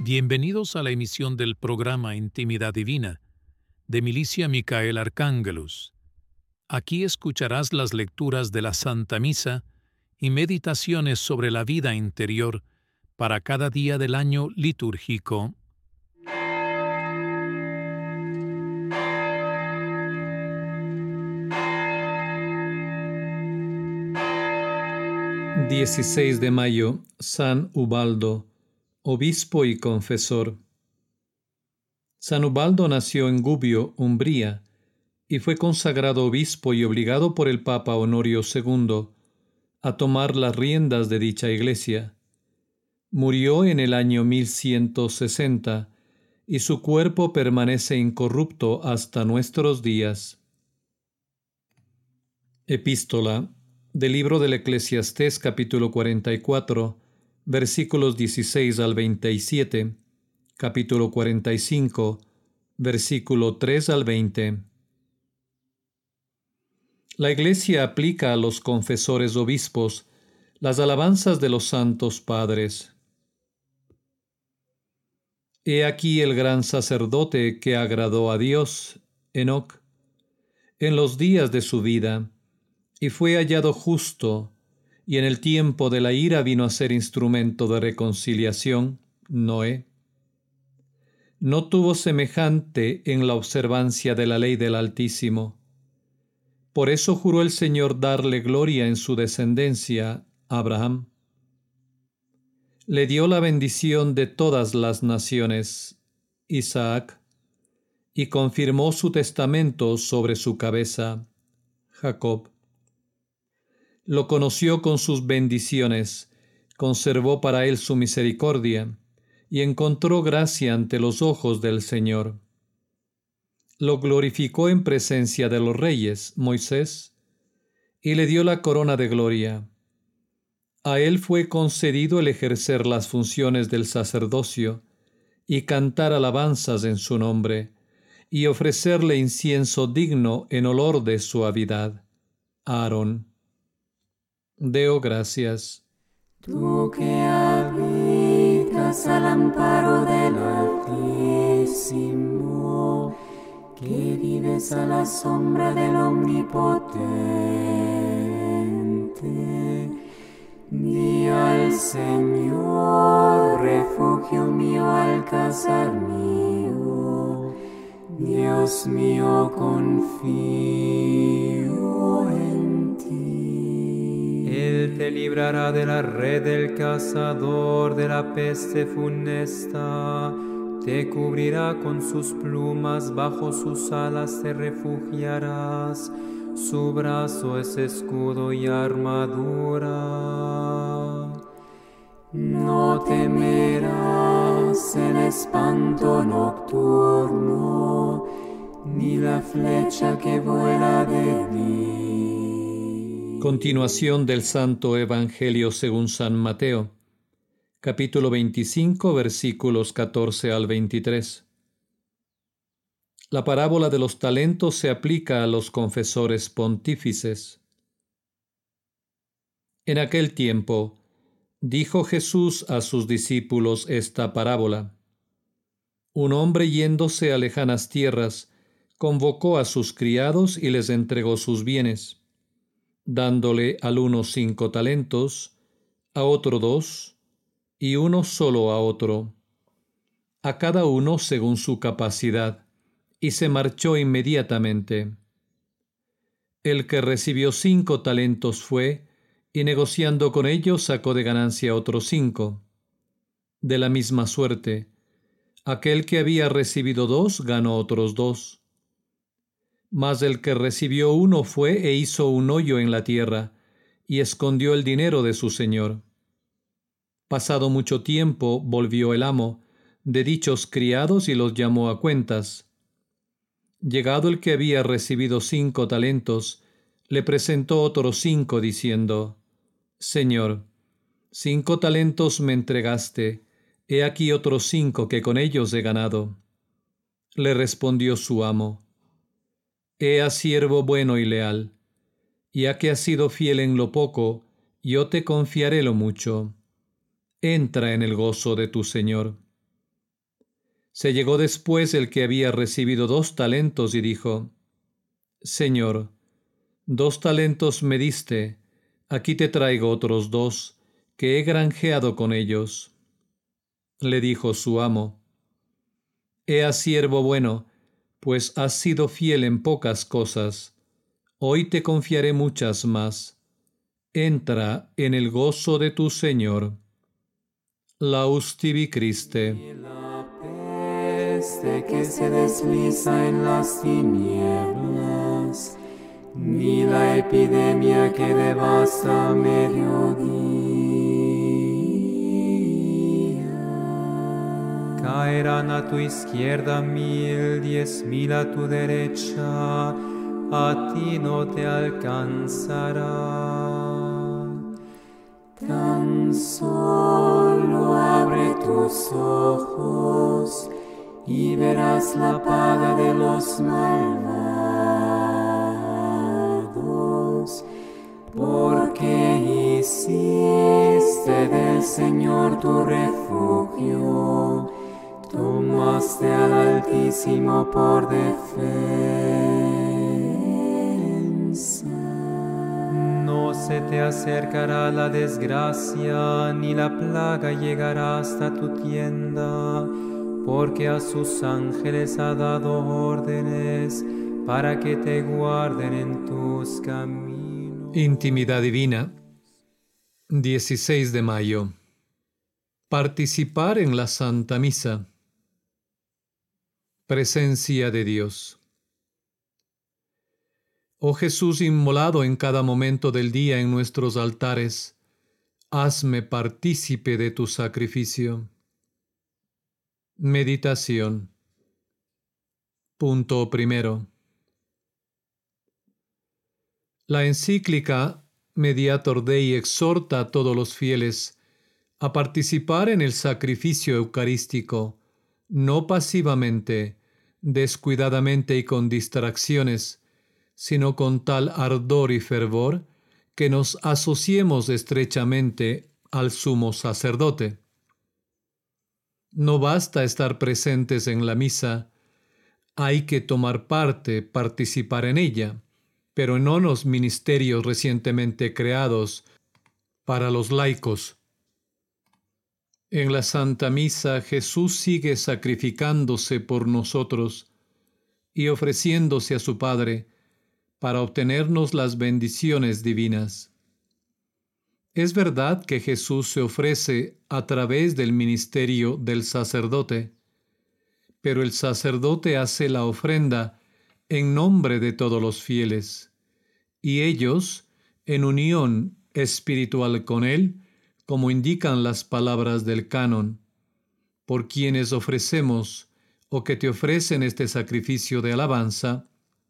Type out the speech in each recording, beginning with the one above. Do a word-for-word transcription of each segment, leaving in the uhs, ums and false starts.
Bienvenidos a la emisión del programa Intimidad Divina, de Milicia Micael Arcángelus. Aquí escucharás las lecturas de la Santa Misa y meditaciones sobre la vida interior para cada día del año litúrgico. dieciséis de mayo, San Ubaldo, obispo y confesor. San Ubaldo nació en Gubbio, Umbría, y fue consagrado obispo y obligado por el Papa Honorio segundo a tomar las riendas de dicha iglesia. Murió en el año mil ciento sesenta y su cuerpo permanece incorrupto hasta nuestros días. Epístola del libro del Eclesiastés, capítulo cuarenta y cuatro, versículos dieciséis al veintisiete, capítulo cuarenta y cinco, versículo tres al veinte. La Iglesia aplica a los confesores obispos las alabanzas de los santos padres. He aquí el gran sacerdote que agradó a Dios, Enoc, en los días de su vida, y fue hallado justo, y en el tiempo de la ira vino a ser instrumento de reconciliación, Noé. No tuvo semejante en la observancia de la ley del Altísimo. Por eso juró el Señor darle gloria en su descendencia, Abraham. Le dio la bendición de todas las naciones, Isaac, y confirmó su testamento sobre su cabeza, Jacob. Lo conoció con sus bendiciones, conservó para él su misericordia, y encontró gracia ante los ojos del Señor. Lo glorificó en presencia de los reyes, Moisés, y le dio la corona de gloria. A él fue concedido el ejercer las funciones del sacerdocio, y cantar alabanzas en su nombre, y ofrecerle incienso digno en olor de suavidad, Aarón. Deo gracias. Tú que habitas al amparo del Altísimo, que vives a la sombra del Omnipotente, di al Señor, refugio mío, alcázar mío, Dios mío, confío en ti. Él te librará de la red del cazador, de la peste funesta. Te cubrirá con sus plumas, bajo sus alas te refugiarás. Su brazo es escudo y armadura. No temerás el espanto nocturno, ni la flecha que vuela de día. Continuación del Santo Evangelio según San Mateo, capítulo veinticinco, versículos catorce al veintitrés. La parábola de los talentos se aplica a los confesores pontífices. En aquel tiempo, dijo Jesús a sus discípulos esta parábola. Un hombre yéndose a lejanas tierras, convocó a sus criados y les entregó sus bienes, dándole al uno cinco talentos, a otro dos, y uno solo a otro, a cada uno según su capacidad, y se marchó inmediatamente. El que recibió cinco talentos fue, y negociando con ellos sacó de ganancia otros cinco. De la misma suerte, aquel que había recibido dos ganó otros dos. Mas el que recibió uno fue e hizo un hoyo en la tierra, y escondió el dinero de su señor. Pasado mucho tiempo, volvió el amo de dichos criados y los llamó a cuentas. Llegado el que había recibido cinco talentos, le presentó otros cinco, diciendo: Señor, cinco talentos me entregaste, he aquí otros cinco que con ellos he ganado. Le respondió su amo: Ea siervo bueno y leal, ya que has sido fiel en lo poco, yo te confiaré lo mucho. Entra en el gozo de tu Señor. Se llegó después el que había recibido dos talentos y dijo: Señor, dos talentos me diste, aquí te traigo otros dos, que he granjeado con ellos. Le dijo su amo: Ea, siervo bueno, pues has sido fiel en pocas cosas, hoy te confiaré muchas más. Entra en el gozo de tu Señor. Laustivi Christe. La peste que se desliza en las tinieblas, ni la epidemia que devasta a mediodía. Caerán a tu izquierda mil, diez mil a tu derecha, a ti no te alcanzará. Tan solo abre tus ojos y verás la paga de los malvados, porque hiciste del Señor tu refugio, tomaste al Altísimo por defensa. No se te acercará la desgracia, ni la plaga llegará hasta tu tienda, porque a sus ángeles ha dado órdenes para que te guarden en tus caminos. Intimidad Divina, dieciséis de mayo. Participar en la Santa Misa. Presencia de Dios. Oh Jesús inmolado en cada momento del día en nuestros altares, hazme partícipe de tu sacrificio. Meditación. Punto primero. La encíclica Mediator Dei exhorta a todos los fieles a participar en el sacrificio eucarístico, no pasivamente, descuidadamente y con distracciones, sino con tal ardor y fervor que nos asociemos estrechamente al sumo sacerdote. No basta estar presentes en la misa, hay que tomar parte, participar en ella, pero no en los ministerios recientemente creados para los laicos. En la Santa Misa Jesús sigue sacrificándose por nosotros y ofreciéndose a su Padre para obtenernos las bendiciones divinas. Es verdad que Jesús se ofrece a través del ministerio del sacerdote, pero el sacerdote hace la ofrenda en nombre de todos los fieles, y ellos, en unión espiritual con Él, como indican las palabras del canon, por quienes ofrecemos o que te ofrecen este sacrificio de alabanza.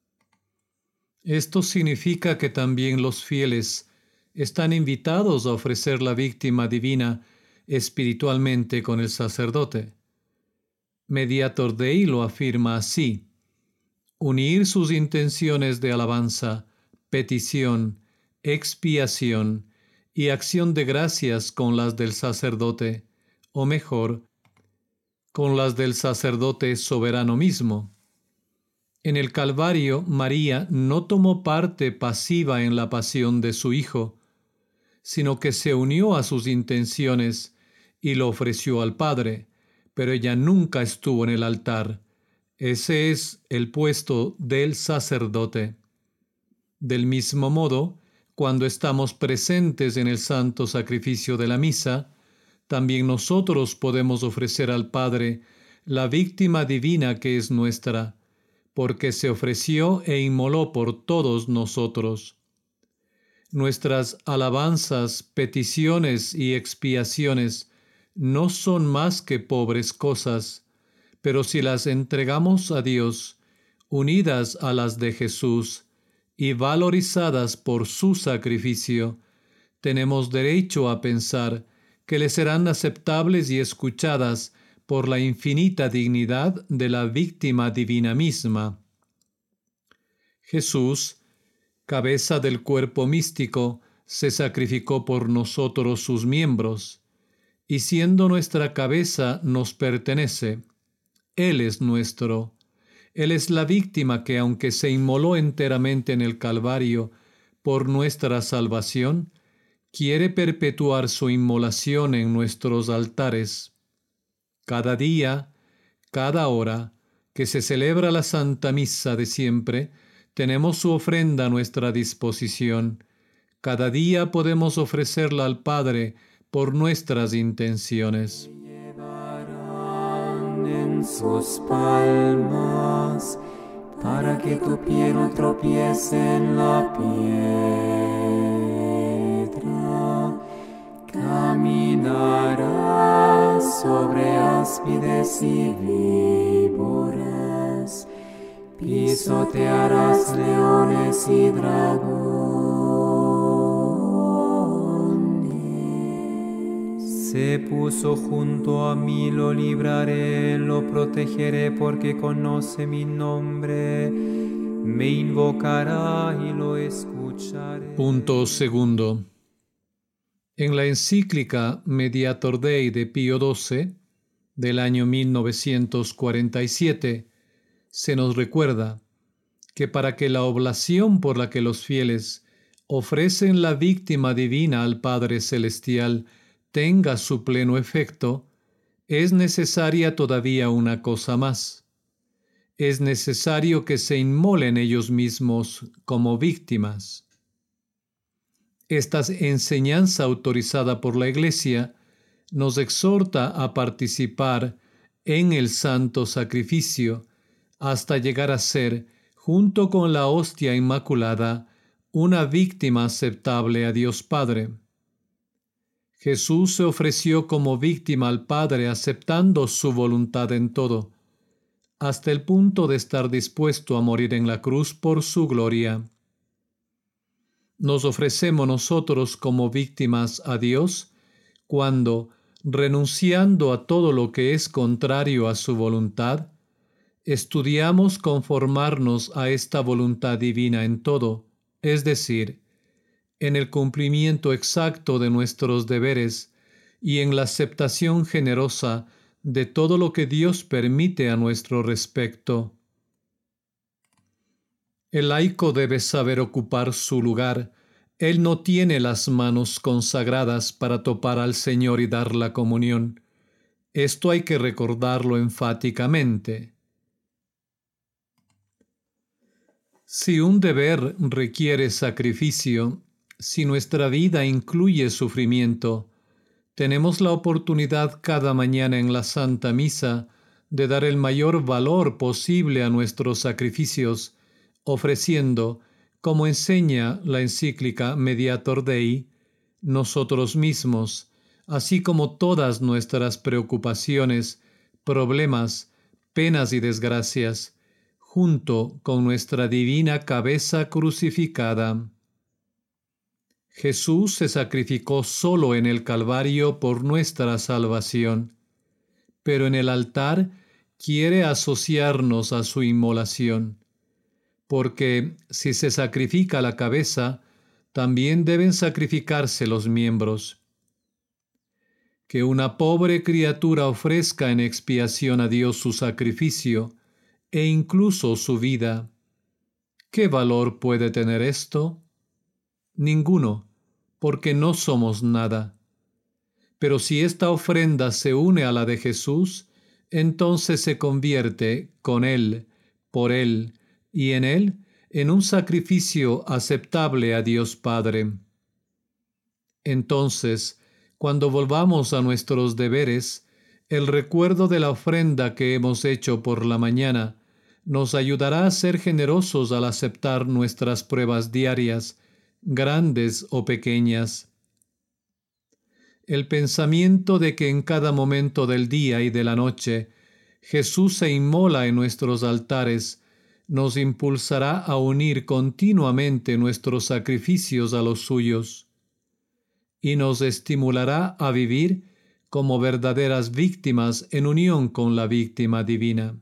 Esto significa que también los fieles están invitados a ofrecer la víctima divina espiritualmente con el sacerdote. Mediator Dei lo afirma así: unir sus intenciones de alabanza, petición, expiación y acción de gracias con las del sacerdote, o mejor, con las del sacerdote soberano mismo. En el Calvario, María no tomó parte pasiva en la pasión de su Hijo, sino que se unió a sus intenciones y lo ofreció al Padre, pero ella nunca estuvo en el altar. Ese es el puesto del sacerdote. Del mismo modo, cuando estamos presentes en el santo sacrificio de la misa, también nosotros podemos ofrecer al Padre la víctima divina que es nuestra, porque se ofreció e inmoló por todos nosotros. Nuestras alabanzas, peticiones y expiaciones no son más que pobres cosas, pero si las entregamos a Dios, unidas a las de Jesús y valorizadas por su sacrificio, tenemos derecho a pensar que le serán aceptables y escuchadas por la infinita dignidad de la víctima divina misma. Jesús, cabeza del cuerpo místico, se sacrificó por nosotros sus miembros, y siendo nuestra cabeza nos pertenece, Él es nuestro. Él es la víctima que, aunque se inmoló enteramente en el Calvario por nuestra salvación, quiere perpetuar su inmolación en nuestros altares. Cada día, cada hora que se celebra la Santa Misa de siempre, tenemos su ofrenda a nuestra disposición. Cada día podemos ofrecerla al Padre por nuestras intenciones. Llevarán en sus palmas, para que tu pie no tropiece en la piedra. Caminarás sobre áspides y víboras, pisotearás leones y dragones. Se puso junto a mí, lo libraré, lo protegeré porque conoce mi nombre. Me invocará y lo escucharé. Punto segundo. En la encíclica Mediator Dei de Pío doce, del año mil novecientos cuarenta y siete, se nos recuerda que para que la oblación por la que los fieles ofrecen la víctima divina al Padre Celestial tenga su pleno efecto, es necesaria todavía una cosa más. Es necesario que se inmolen ellos mismos como víctimas. Esta enseñanza autorizada por la Iglesia nos exhorta a participar en el santo sacrificio hasta llegar a ser, junto con la hostia inmaculada, una víctima aceptable a Dios Padre. Jesús se ofreció como víctima al Padre aceptando su voluntad en todo, hasta el punto de estar dispuesto a morir en la cruz por su gloria. Nos ofrecemos nosotros como víctimas a Dios cuando, renunciando a todo lo que es contrario a su voluntad, estudiamos conformarnos a esta voluntad divina en todo, es decir, en el cumplimiento exacto de nuestros deberes y en la aceptación generosa de todo lo que Dios permite a nuestro respecto. El laico debe saber ocupar su lugar. Él no tiene las manos consagradas para topar al Señor y dar la comunión. Esto hay que recordarlo enfáticamente. Si un deber requiere sacrificio, si nuestra vida incluye sufrimiento, tenemos la oportunidad cada mañana en la Santa Misa de dar el mayor valor posible a nuestros sacrificios, ofreciendo, como enseña la encíclica Mediator Dei, nosotros mismos, así como todas nuestras preocupaciones, problemas, penas y desgracias, junto con nuestra divina cabeza crucificada. Jesús se sacrificó solo en el Calvario por nuestra salvación, pero en el altar quiere asociarnos a su inmolación, porque si se sacrifica la cabeza, también deben sacrificarse los miembros. Que una pobre criatura ofrezca en expiación a Dios su sacrificio e incluso su vida, ¿qué valor puede tener esto? Ninguno, porque no somos nada. Pero si esta ofrenda se une a la de Jesús, entonces se convierte con Él, por Él y en Él en un sacrificio aceptable a Dios Padre. Entonces, cuando volvamos a nuestros deberes, el recuerdo de la ofrenda que hemos hecho por la mañana nos ayudará a ser generosos al aceptar nuestras pruebas diarias, grandes o pequeñas. El pensamiento de que en cada momento del día y de la noche Jesús se inmola en nuestros altares nos impulsará a unir continuamente nuestros sacrificios a los suyos y nos estimulará a vivir como verdaderas víctimas en unión con la víctima divina.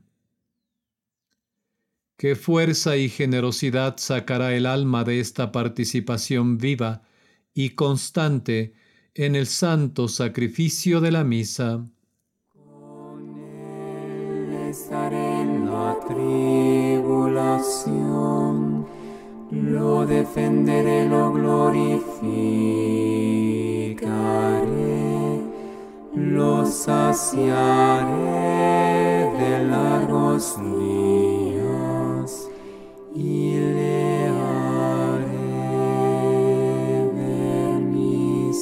¿Qué fuerza y generosidad sacará el alma de esta participación viva y constante en el santo sacrificio de la misa? Con él estaré en la tribulación, lo defenderé, lo glorificaré, lo saciaré de largos días y le haré ver mi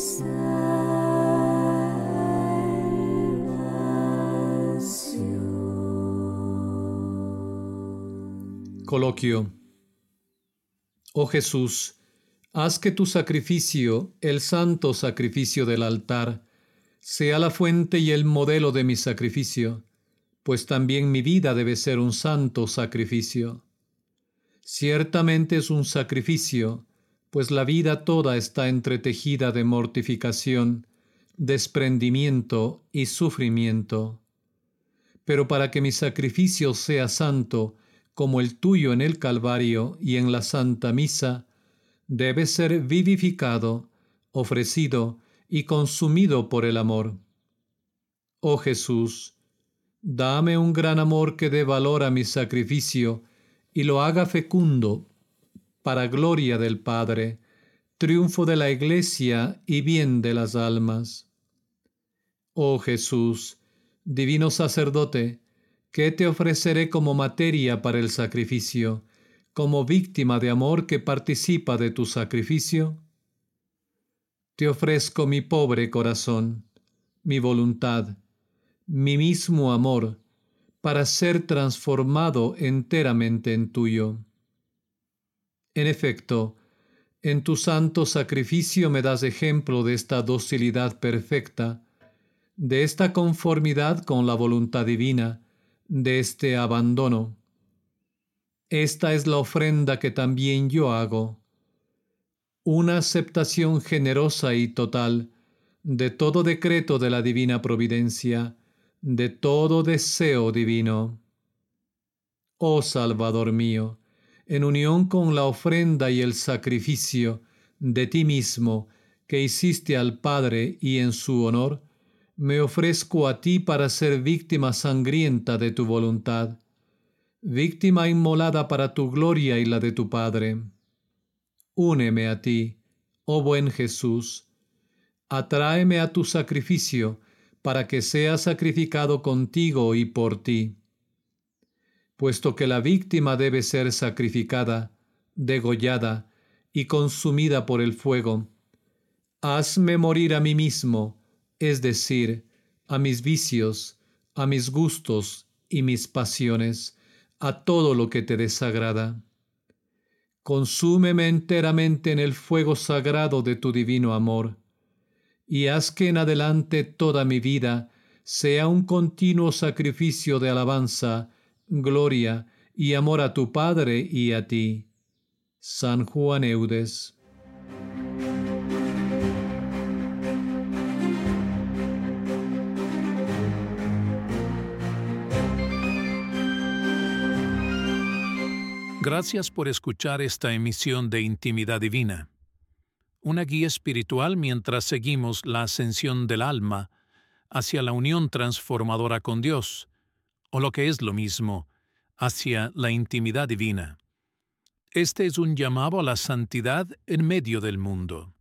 salvación. Coloquio. Oh Jesús, haz que tu sacrificio, el santo sacrificio del altar, sea la fuente y el modelo de mi sacrificio, pues también mi vida debe ser un santo sacrificio. Ciertamente es un sacrificio, pues la vida toda está entretejida de mortificación, desprendimiento y sufrimiento. Pero para que mi sacrificio sea santo, como el tuyo en el Calvario y en la Santa Misa, debe ser vivificado, ofrecido y consumido por el amor. Oh Jesús, dame un gran amor que dé valor a mi sacrificio y lo haga fecundo, para gloria del Padre, triunfo de la Iglesia y bien de las almas. Oh Jesús, divino sacerdote, ¿qué te ofreceré como materia para el sacrificio, como víctima de amor que participa de tu sacrificio? Te ofrezco mi pobre corazón, mi voluntad, mi mismo amor, para ser transformado enteramente en tuyo. En efecto, en tu santo sacrificio me das ejemplo de esta docilidad perfecta, de esta conformidad con la voluntad divina, de este abandono. Esta es la ofrenda que también yo hago, una aceptación generosa y total de todo decreto de la divina providencia, de todo deseo divino. Oh Salvador mío, en unión con la ofrenda y el sacrificio de ti mismo que hiciste al Padre y en su honor, me ofrezco a ti para ser víctima sangrienta de tu voluntad, víctima inmolada para tu gloria y la de tu Padre. Úneme a ti, oh buen Jesús, atráeme a tu sacrificio para que sea sacrificado contigo y por ti. Puesto que la víctima debe ser sacrificada, degollada y consumida por el fuego, hazme morir a mí mismo, es decir, a mis vicios, a mis gustos y mis pasiones, a todo lo que te desagrada. Consúmeme enteramente en el fuego sagrado de tu divino amor, y haz que en adelante toda mi vida sea un continuo sacrificio de alabanza, gloria y amor a tu Padre y a ti. San Juan Eudes. Gracias por escuchar esta emisión de Intimidad Divina, una guía espiritual mientras seguimos la ascensión del alma hacia la unión transformadora con Dios, o lo que es lo mismo, hacia la intimidad divina. Este es un llamado a la santidad en medio del mundo.